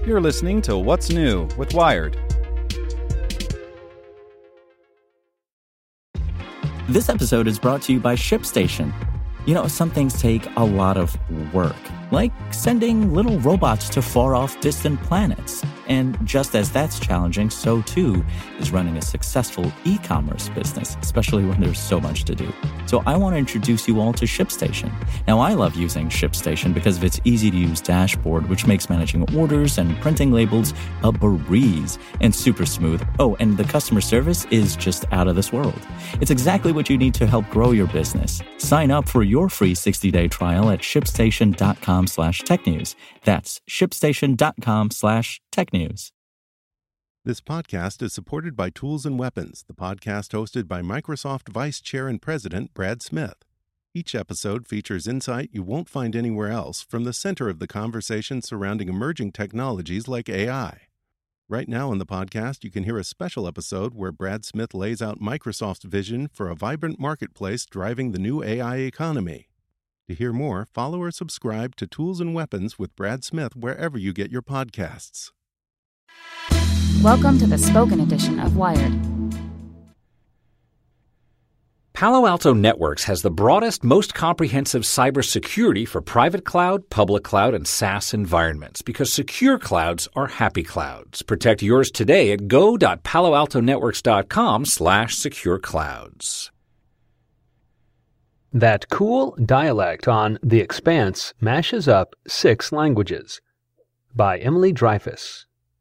You're listening to What's New with Wired. This episode is brought to you by ShipStation. You know, some things take a lot of work, like sending little robots to far-off distant planets. And just as that's challenging, so too is running a successful e-commerce business, especially when there's so much to do. So I want to introduce you all to ShipStation. Now, I love using ShipStation because of its easy-to-use dashboard, which makes managing orders and printing labels a breeze and super smooth. Oh, and the customer service is just out of this world. It's exactly what you need to help grow your business. Sign up for your free 60-day trial at shipstation.com/technews. That's shipstation.com/technews. This podcast is supported by Tools and Weapons, the podcast hosted by Microsoft Vice Chair and President Brad Smith. Each episode features insight you won't find anywhere else from the center of the conversation surrounding emerging technologies like AI. Right now on the podcast, you can hear a special episode where Brad Smith lays out Microsoft's vision for a vibrant marketplace driving the new AI economy. To hear more, follow or subscribe to Tools and Weapons with Brad Smith wherever you get your podcasts. Welcome to the spoken edition of Wired. Palo Alto Networks has the broadest, most comprehensive cybersecurity for private cloud, public cloud, and SaaS environments because secure clouds are happy clouds. Protect yours today at go.paloaltonetworks.com/secureclouds. That cool dialect on The Expanse mashes up 6 languages. By Emily Dreyfus.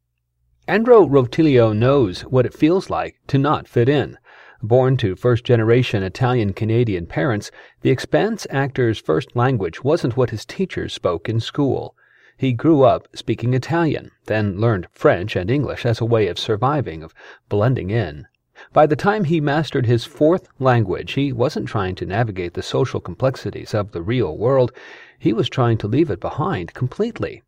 Andrew Rotilio knows what it feels like to not fit in. Born to first-generation Italian-Canadian parents, The Expanse actor's first language wasn't what his teachers spoke in school. He grew up speaking Italian, then learned French and English as a way of surviving, of blending in. By the time he mastered his 4th language, he wasn't trying to navigate the social complexities of the real world. He was trying to leave it behind completely.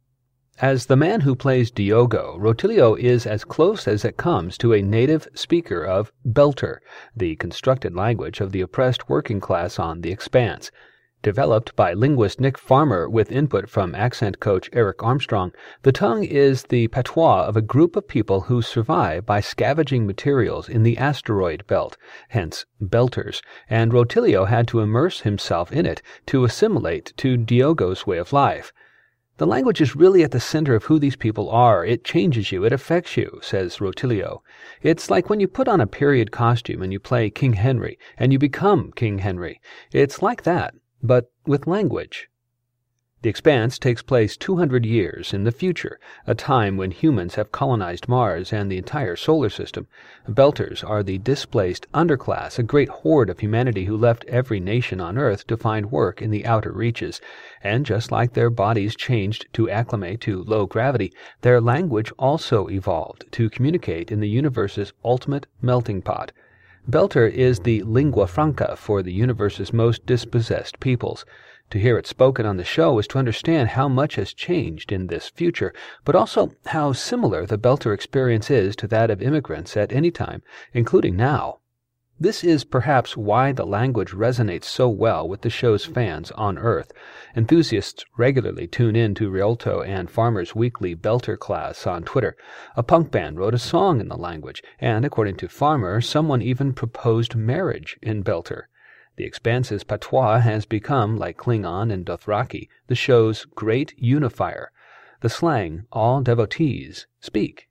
As the man who plays Diogo, Rotilio is as close as it comes to a native speaker of Belter, the constructed language of the oppressed working class on The Expanse. Developed by linguist Nick Farmer with input from accent coach Eric Armstrong, the tongue is the patois of a group of people who survive by scavenging materials in the asteroid belt, hence Belters, and Rotilio had to immerse himself in it to assimilate to Diogo's way of life. The language is really at the center of who these people are. It changes you. It affects you, says Rotilio. It's like when you put on a period costume and you play King Henry, and you become King Henry. It's like that, but with language. The Expanse takes place 200 years in the future, a time when humans have colonized Mars and the entire solar system. Belters are the displaced underclass, a great horde of humanity who left every nation on Earth to find work in the outer reaches. And just like their bodies changed to acclimate to low gravity, their language also evolved to communicate in the universe's ultimate melting pot. Belter is the lingua franca for the universe's most dispossessed peoples. To hear it spoken on the show is to understand how much has changed in this future, but also how similar the Belter experience is to that of immigrants at any time, including now. This is perhaps why the language resonates so well with the show's fans on Earth. Enthusiasts regularly tune in to Rialto and Farmer's weekly Belter class on Twitter. A punk band wrote a song in the language, and according to Farmer, someone even proposed marriage in Belter. The Expanse's patois has become, like Klingon and Dothraki, the show's great unifier, the slang all devotees speak.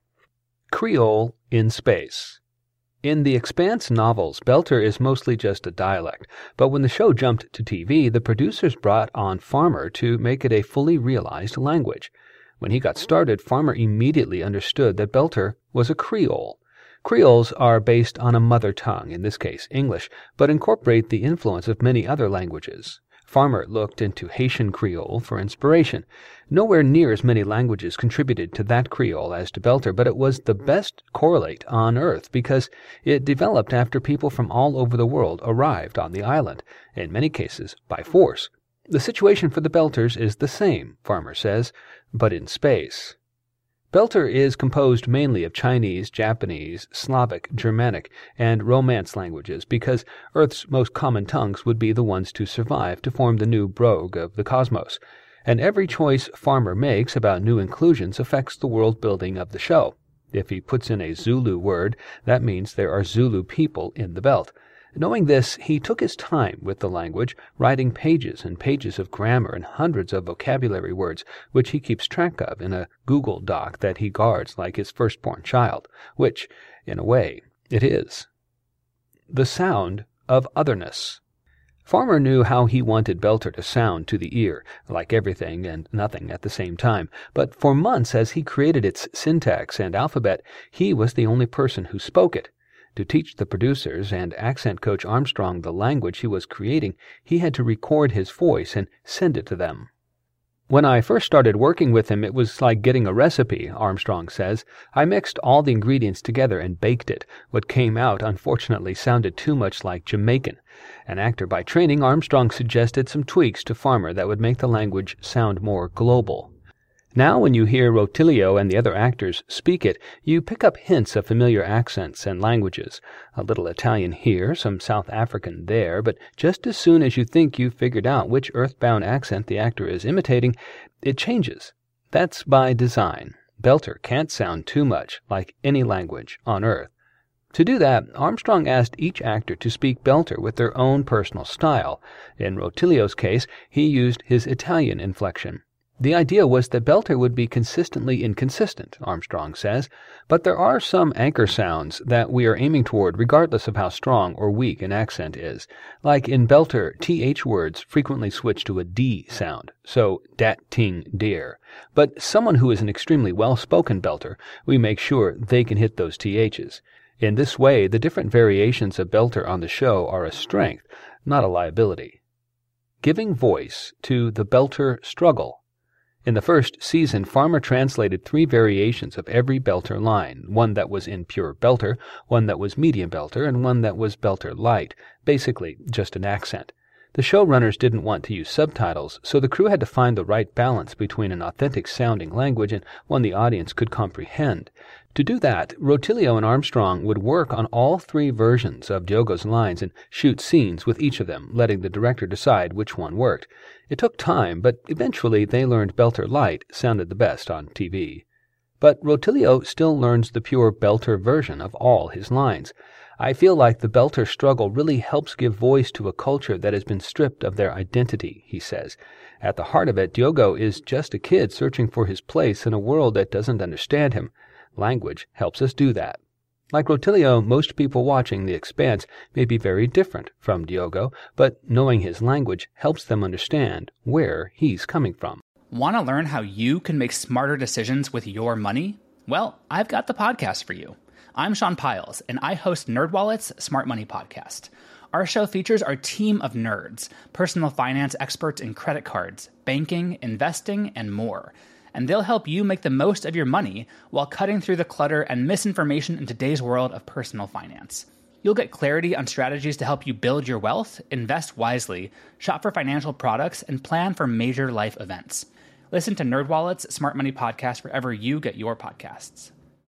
Creole in space. In the Expanse novels, Belter is mostly just a dialect, but when the show jumped to TV, the producers brought on Farmer to make it a fully realized language. When he got started, Farmer immediately understood that Belter was a Creole. Creoles are based on a mother tongue, in this case English, but incorporate the influence of many other languages. Farmer looked into Haitian Creole for inspiration. Nowhere near as many languages contributed to that Creole as to Belter, but it was the best correlate on Earth because it developed after people from all over the world arrived on the island, in many cases by force. The situation for the Belters is the same, Farmer says, but in space. Belter is composed mainly of Chinese, Japanese, Slavic, Germanic, and Romance languages because Earth's most common tongues would be the ones to survive to form the new brogue of the cosmos. And every choice Farmer makes about new inclusions affects the world building of the show. If he puts in a Zulu word, that means there are Zulu people in the belt. Knowing this, he took his time with the language, writing pages and pages of grammar and hundreds of vocabulary words, which he keeps track of in a Google Doc that he guards like his firstborn child, which, in a way, it is. The sound of otherness. Farmer knew how he wanted Belter to sound to the ear, like everything and nothing at the same time, but for months as he created its syntax and alphabet, he was the only person who spoke it. To teach the producers and accent coach Armstrong the language he was creating, he had to record his voice and send it to them. When I first started working with him, it was like getting a recipe, Armstrong says. I mixed all the ingredients together and baked it. What came out, unfortunately, sounded too much like Jamaican. An actor by training, Armstrong suggested some tweaks to Farmer that would make the language sound more global. Now when you hear Rotilio and the other actors speak it, you pick up hints of familiar accents and languages. A little Italian here, some South African there, but just as soon as you think you've figured out which earthbound accent the actor is imitating, it changes. That's by design. Belter can't sound too much like any language on Earth. To do that, Armstrong asked each actor to speak Belter with their own personal style. In Rotilio's case, he used his Italian inflection. The idea was that Belter would be consistently inconsistent, Armstrong says, but there are some anchor sounds that we are aiming toward regardless of how strong or weak an accent is. Like in Belter, TH words frequently switch to a D sound, so dat ting dear. But someone who is an extremely well-spoken Belter, we make sure they can hit those THs. In this way, the different variations of Belter on the show are a strength, not a liability. Giving voice to the Belter struggle. In the first season, Farmer translated 3 variations of every Belter line, one that was in pure Belter, one that was medium Belter, and one that was Belter light, basically just an accent. The showrunners didn't want to use subtitles, so the crew had to find the right balance between an authentic-sounding language and one the audience could comprehend. To do that, Rotilio and Armstrong would work on all 3 versions of Diogo's lines and shoot scenes with each of them, letting the director decide which one worked. It took time, but eventually they learned Belter light sounded the best on TV. But Rotilio still learns the pure Belter version of all his lines. I feel like the Belter struggle really helps give voice to a culture that has been stripped of their identity, he says. At the heart of it, Diogo is just a kid searching for his place in a world that doesn't understand him. Language helps us do that. Like Rotilio, most people watching The Expanse may be very different from Diogo, but knowing his language helps them understand where he's coming from. Want to learn how you can make smarter decisions with your money? Well, I've got the podcast for you. I'm Sean Piles, and I host NerdWallet's Smart Money Podcast. Our show features our team of nerds, personal finance experts in credit cards, banking, investing, and more. And they'll help you make the most of your money while cutting through the clutter and misinformation in today's world of personal finance. You'll get clarity on strategies to help you build your wealth, invest wisely, shop for financial products, and plan for major life events. Listen to NerdWallet's Smart Money Podcast wherever you get your podcasts.